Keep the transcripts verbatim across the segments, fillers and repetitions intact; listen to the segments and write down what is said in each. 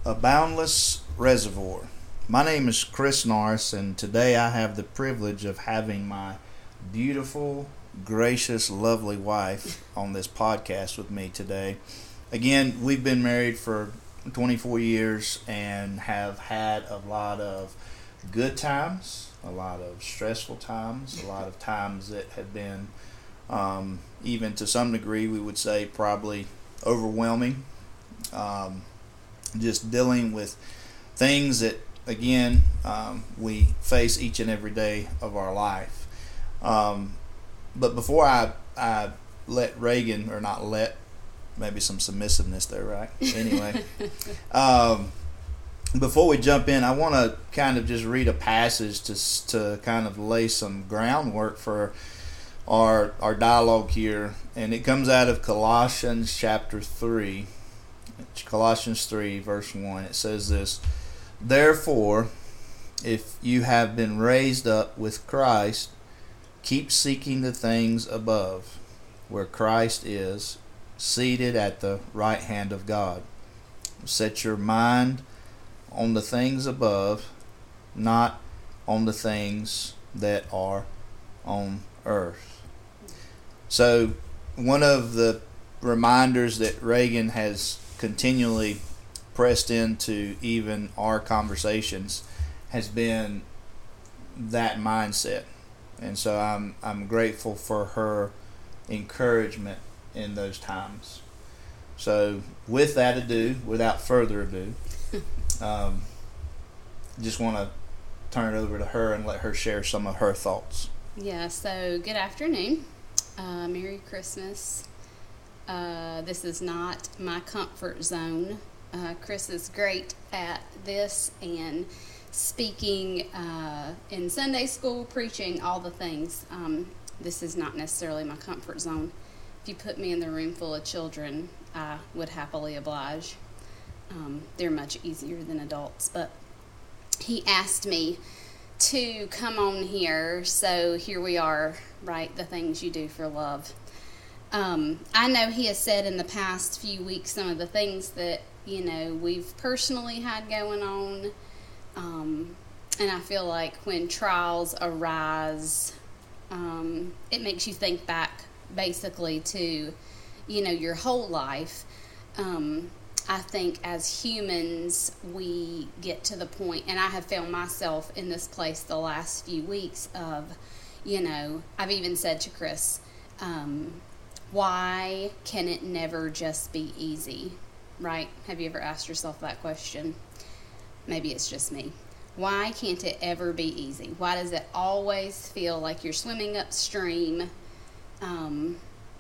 A Boundless Reservoir. My name is Chris Norris, and today I have the privilege of having my beautiful, gracious, lovely wife on this podcast with me today. Again, we've been married for twenty-four years and have had a lot of good times, a lot of stressful times, a lot of times that have been, um, even to some degree, we would say probably overwhelming. Um, just dealing with things that, again, um, we face each and every day of our life. Um, but before I, I let Reagan, or not let, maybe some submissiveness there, right? Anyway, um, before we jump in, I want to kind of just read a passage to to kind of lay some groundwork for our our dialogue here, and it comes out of Colossians chapter three. Colossians three, verse one. It says this: "Therefore, if you have been raised up with Christ, keep seeking the things above, where Christ is, seated at the right hand of God. Set your mind on the things above, not on the things that are on earth." So, one of the reminders that Reagan has continually pressed into even our conversations has been that mindset. And so I'm I'm grateful for her encouragement in those times. So with that ado, without further ado, um, just want to turn it over to her and let her share some of her thoughts. Yeah, so good afternoon. Uh, Merry Christmas. Uh, this is not my comfort zone. Uh, Chris is great at this and speaking uh, in Sunday school, preaching, all the things. Um, this is not necessarily my comfort zone. If you put me in the room full of children, I would happily oblige. Um, they're much easier than adults. But he asked me to come on here, so here we are, right? The things you do for love. Um, I know he has said in the past few weeks some of the things that, you know, we've personally had going on. Um, and I feel like when trials arise, um, it makes you think back basically to, you know, your whole life. Um, I think as humans, we get to the point, and I have found myself in this place the last few weeks of, you know, I've even said to Chris, um, why can it never just be easy, right? Have you ever asked yourself that question? Maybe it's just me. Why can't it ever be easy? Why does it always feel like you're swimming upstream? Um,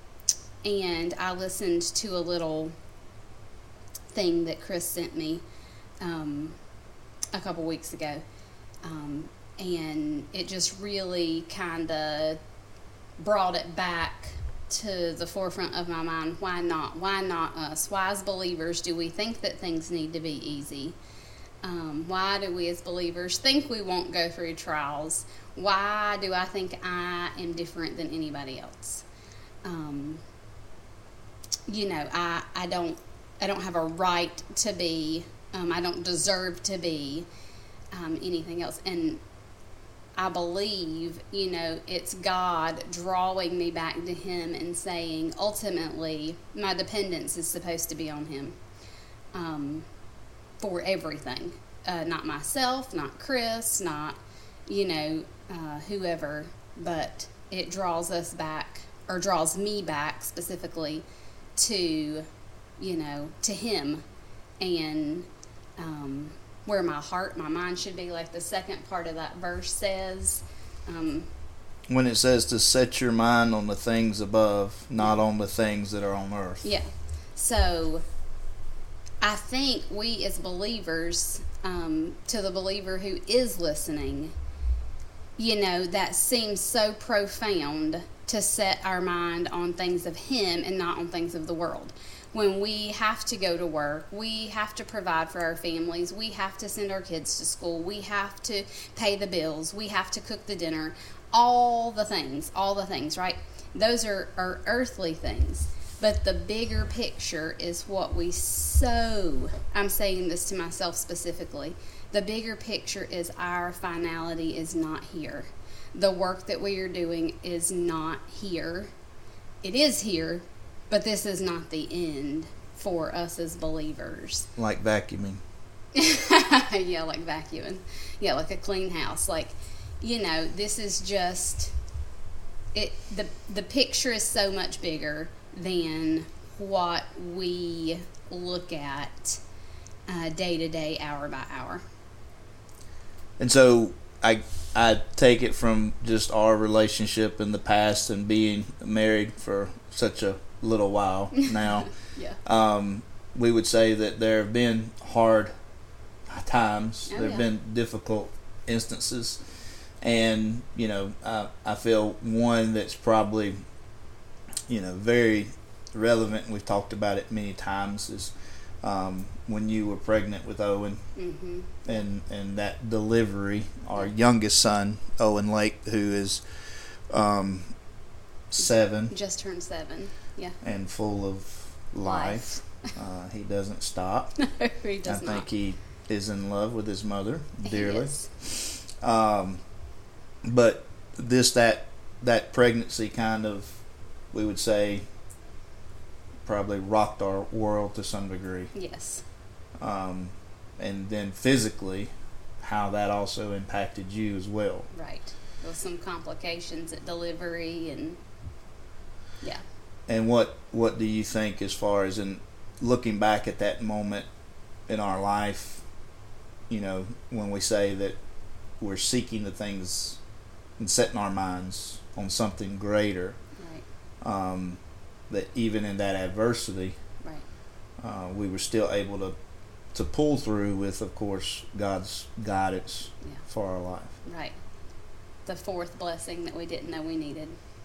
and I listened to a little thing that Chris sent me um, a couple weeks ago. Um, and it just really kind of brought it back to the forefront of my mind. Why not? Why not us? Why as believers do we think that things need to be easy? Um, why do we as believers think we won't go through trials? Why do I think I am different than anybody else? Um, you know, I, I don't I don't have a right to be. Um, I don't deserve to be um, anything else. And I believe, you know, it's God drawing me back to Him and saying, ultimately, my dependence is supposed to be on Him um, for everything. Uh, not myself, not Chris, not, you know, uh, whoever, but it draws us back, or draws me back specifically to, you know, to Him and um where my heart, my mind should be, like the second part of that verse says. Um, when it says to set your mind on the things above, not on the things that are on earth. Yeah. So I think we as believers, um, to the believer who is listening, you know, that seems so profound to set our mind on things of Him and not on things of the world. When we have to go to work, we have to provide for our families, we have to send our kids to school, we have to pay the bills, we have to cook the dinner, all the things, all the things, right? Those are, are earthly things. But the bigger picture is what we so, I'm saying this to myself specifically, the bigger picture is our finality is not here. The work that we are doing is not here. It is here, but this is not the end for us as believers. Like vacuuming. Yeah, like vacuuming. Yeah, like a clean house. Like, you know, this is just, it. the the picture is so much bigger than what we look at uh, day to day, hour by hour. And so I I take it from just our relationship in the past and being married for such a little while now. Yeah. Um, we would say that there have been hard times. Oh, there have yeah. been difficult instances. And, you know, I, I feel one that's probably, you know, very relevant, and we've talked about it many times, is um, when you were pregnant with Owen. Mm-hmm. and and that delivery, our youngest son, Owen Lake, who is um, seven Just turned seven. Yeah. and full of life. Uh, he doesn't stop. No, he does I not. think he is in love with his mother He dearly. is. Um, but this that that pregnancy kind of, we would say, probably rocked our world to some degree. Yes. Um, and then physically, how that also impacted you as well. Right. There was some complications at delivery, and yeah. And what what do you think, as far as in looking back at that moment in our life, you know, when we say that we're seeking the things and setting our minds on something greater, Right. um, that even in that adversity, Right. uh, we were still able to to pull through with, of course, God's guidance Yeah. for our life. Right. The fourth blessing that we didn't know we needed.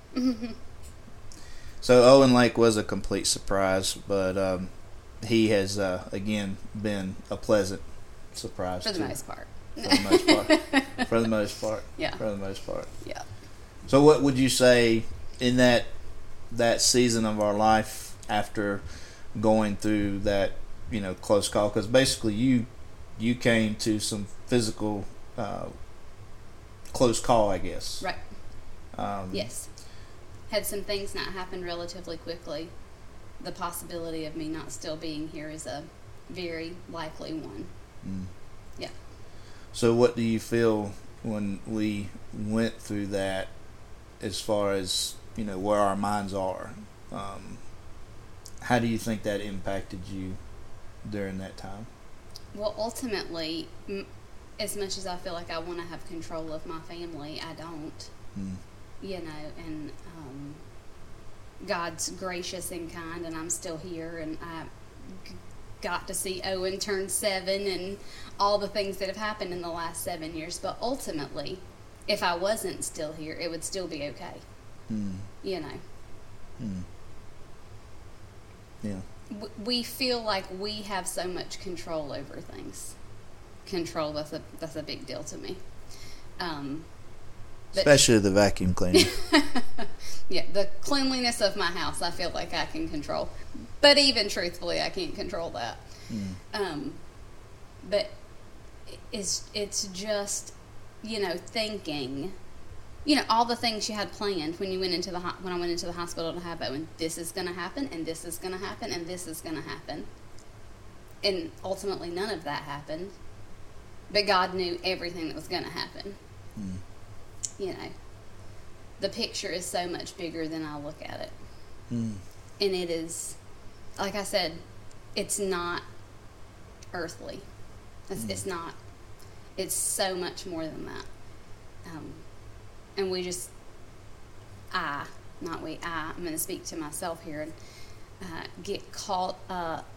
So Owen Lake was a complete surprise, but um, he has uh, again been a pleasant surprise For the too. most part. For the most part. For the most part. Yeah. For the most part. Yeah. So what would you say in that that season of our life, after going through that, you know, close call? Because basically you you came to some physical uh, close call, I guess. Right. Um, Yes. Had some things not happen relatively quickly. The possibility of me not still being here is a very likely one. Mm. Yeah. So what do you feel when we went through that, as far as, you know, where our minds are? Um, how do you think that impacted you during that time? Well, ultimately, m- as much as I feel like I want to have control of my family, I don't. Mm. You know, and um, God's gracious and kind, and I'm still here, and I g- got to see Owen turn seven and all the things that have happened in the last seven years. But ultimately, if I wasn't still here, it would still be okay. Mm. You know, Mm. Yeah. w- we feel like we have so much control over things. Control, that's a that's a big deal to me. Um, but Especially the vacuum cleaner. yeah, the cleanliness of my house, I feel like I can control. But even truthfully, I can't control that. Mm. Um, but it's it's just, you know, thinking, you know, all the things you had planned when you went into the ho- when I went into the hospital to have Owen. This is going to happen, and this is going to happen, and this is going to happen. And ultimately, none of that happened. But God knew everything that was going to happen. Mm. You know, the picture is so much bigger than I look at it. Mm. And it is, like I said, it's not earthly. It's, Mm. it's not. It's so much more than that. Um, and we just, I, not we, I, I'm going to speak to myself here, and uh, get caught up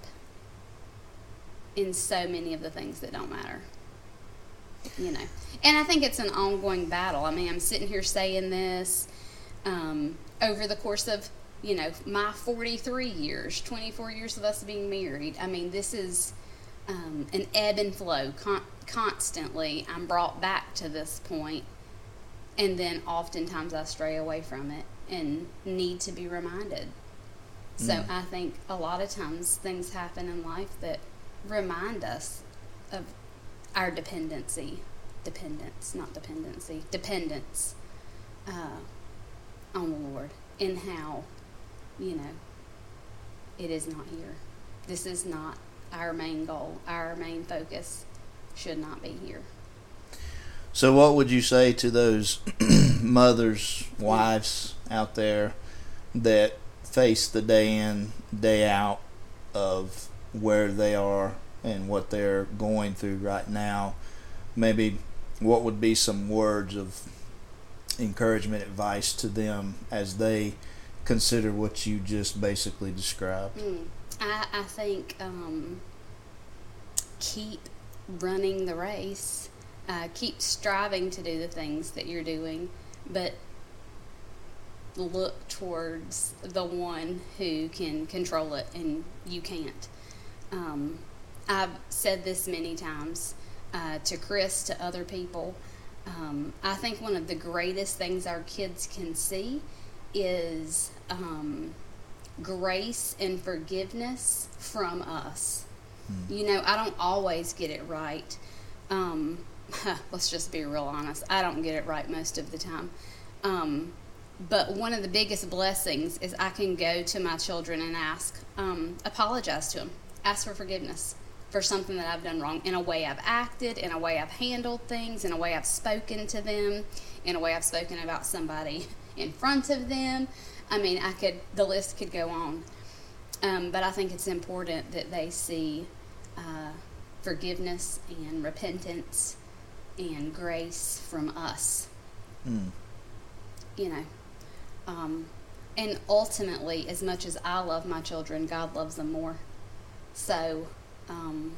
in so many of the things that don't matter. You know, and I think it's an ongoing battle. I mean, I'm sitting here saying this um, over the course of, you know, my forty-three years, twenty-four years of us being married. I mean, this is um, an ebb and flow. Con- constantly, I'm brought back to this point, and then oftentimes I stray away from it and need to be reminded. So Mm. I think a lot of times things happen in life that remind us of our dependency, dependence, not dependency, dependence uh, on the Lord, and how, you know, it is not here. This is not our main goal. Our main focus should not be here. So what would you say to those mothers, wives out there that face the day in, day out of where they are and what they're going through right now? Maybe what would be some words of encouragement, advice to them as they consider what you just basically described? Mm. I, I think um, keep running the race. Uh, keep striving to do the things that you're doing, but look towards the one who can control it, and you can't. Um, I've said this many times uh, to Chris, to other people. Um, I think one of the greatest things our kids can see is um, grace and forgiveness from us. Mm. You know, I don't always get it right. Um, let's just be real honest. I don't get it right most of the time. Um, but one of the biggest blessings is I can go to my children and ask, um, apologize to them, ask for forgiveness for something that I've done wrong, in a way I've acted, in a way I've handled things, in a way I've spoken to them, in a way I've spoken about somebody in front of them. I mean, I could, the list could go on. Um, but I think it's important that they see uh, forgiveness and repentance and grace from us. Mm. You know, um, and ultimately, as much as I love my children, God loves them more. So, um,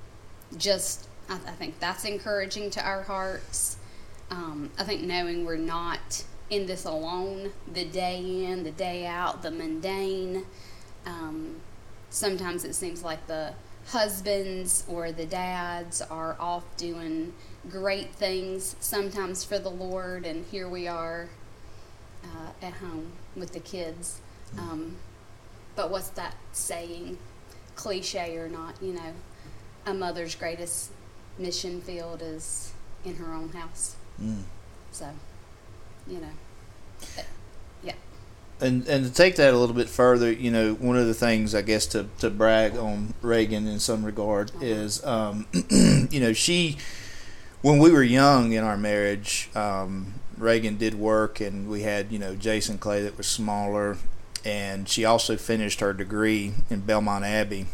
just, I, I think that's encouraging to our hearts. Um, I think knowing we're not in this alone, the day in, the day out, the mundane. Um, sometimes it seems like the husbands or the dads are off doing great things, sometimes for the Lord, and here we are uh, at home with the kids. Um, but what's that saying, cliche or not, you know, a mother's greatest mission field is in her own house. Mm. So, you know, but, yeah. And and to take that a little bit further, you know, one of the things, I guess, to, to brag on Reagan in some regard uh-huh. is, um, you know, she, when we were young in our marriage, um, Reagan did work, and we had, you know, Jason Clay that was smaller, and she also finished her degree in Belmont Abbey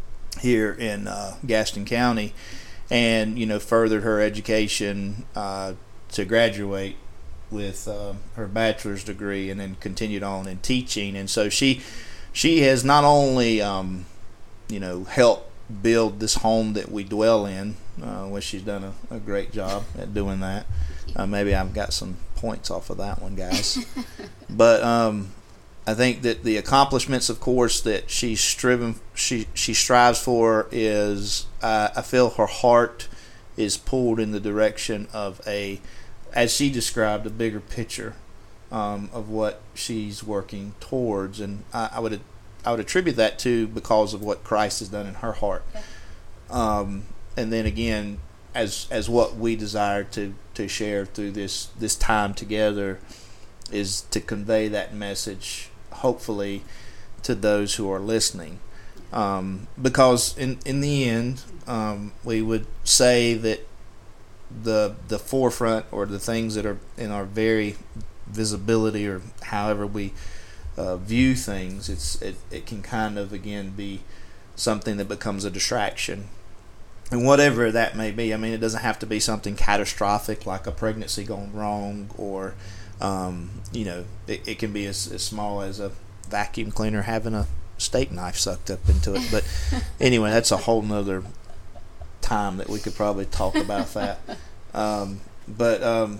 here in uh, Gaston County, and, you know, furthered her education uh, to graduate with uh, her bachelor's degree, and then continued on in teaching. And so she she has not only um, you know helped build this home that we dwell in, uh, which she's done a, a great job at doing that. Uh, maybe I've got some points off of that one, guys. But um, I think that the accomplishments, of course, that she's striven she she strives for is uh, I feel her heart is pulled in the direction of a, as she described, a bigger picture um, of what she's working towards, and I, I would I would attribute that to because of what Christ has done in her heart, yeah. um, and then again, as as what we desire to, to share through this this time together, is to convey that message, hopefully, to those who are listening, um, because in in the end, um, we would say that the the forefront, or the things that are in our very visibility, or however we uh, view things, it's it, it can kind of again be something that becomes a distraction, and whatever that may be. I mean, it doesn't have to be something catastrophic like a pregnancy going wrong, or um, you know, it, it can be as, as small as a vacuum cleaner having a steak knife sucked up into it. But anyway, that's a whole nother time that we could probably talk about that. Um, but um,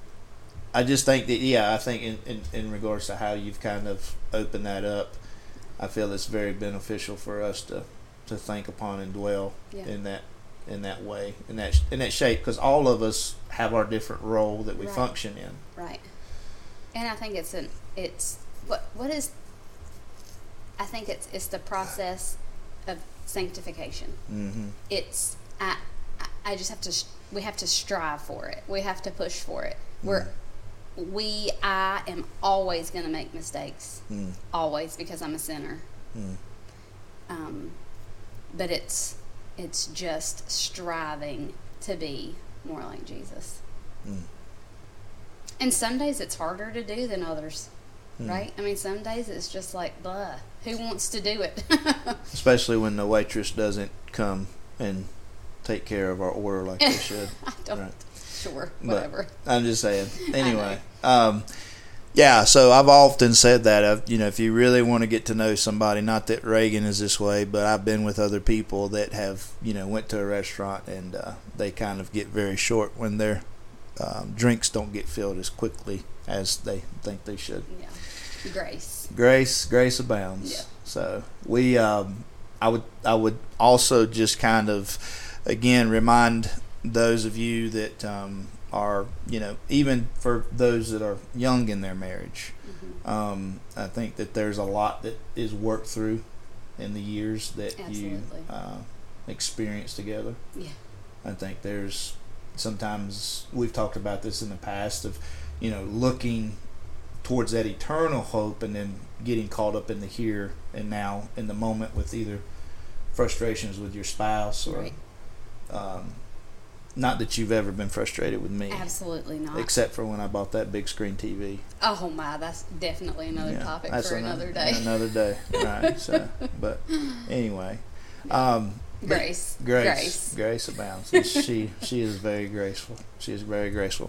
I just think that, yeah, I think in, in, in regards to how you've kind of opened that up, I feel it's very beneficial for us to, to think upon and dwell yeah. in that in that way, in that in that shape, because all of us have our different role that we right. function in. Right. And I think it's an it's what what is I think it's it's the process of sanctification. Mm-hmm. It's I I just have to we have to strive for it. We have to push for it. We're Mm. we I am always going to make mistakes. Mm. Always, because I'm a sinner. Mm. Um, but it's it's just striving to be more like Jesus. Mm. And some days it's harder to do than others, Mm. right? I mean, some days it's just like, blah, who wants to do it? Especially when the waitress doesn't come and take care of our order like they should. I don't. Right. Sure, But whatever. I'm just saying. Anyway, um, yeah. So I've often said that. I've, you know, if you really want to get to know somebody, not that Reagan is this way, but I've been with other people that have, you know, went to a restaurant and uh, they kind of get very short when their um, drinks don't get filled as quickly as they think they should. Yeah. Grace. Grace, grace abounds. Yeah. So we, um, I would, I would also just kind of, again, remind those of you that um, are, you know, even for those that are young in their marriage, Mm-hmm. um, I think that there's a lot that is worked through in the years that Absolutely. you uh, experience together. Yeah. I think there's sometimes, we've talked about this in the past, of, you know, looking towards that eternal hope and then getting caught up in the here and now in the moment with either frustrations with your spouse or Right. um, not that you've ever been frustrated with me, Absolutely not. except for when I bought that big screen T V. Oh my, that's definitely another Yeah, topic that's for another, day. Another day, right? So, but anyway, um, Grace. grace, Grace. grace abounds. And she she is very graceful. She is very graceful.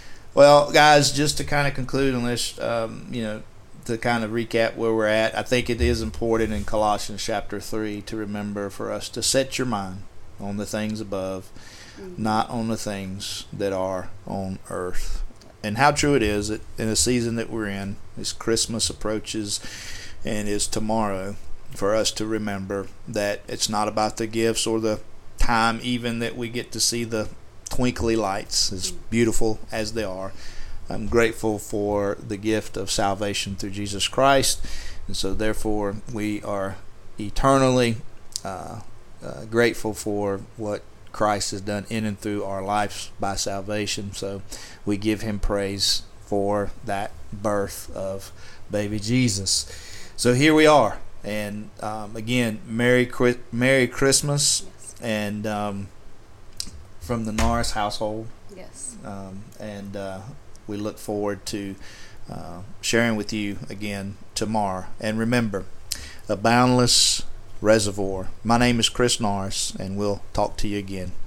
Well, guys, just to kind of conclude, unless um, you know, to kind of recap where we're at, I think it is important in Colossians chapter three to remember for us to set your mind on the things above, Mm-hmm. not on the things that are on earth. And how true it is that in the season that we're in, as Christmas approaches and is tomorrow, for us to remember that it's not about the gifts or the time even that we get to see the twinkly lights, as beautiful as they are. I'm grateful for the gift of salvation through Jesus Christ, and so therefore we are eternally uh, uh, grateful for what Christ has done in and through our lives by salvation. So we give him praise for that birth of baby Jesus. So here we are, and um, again, Merry Merry Christmas, Yes. and um, from the Norris household, Yes. um, and uh, we look forward to uh, sharing with you again tomorrow. And remember, a boundless reservoir. My name is Chris Norris, and we'll talk to you again.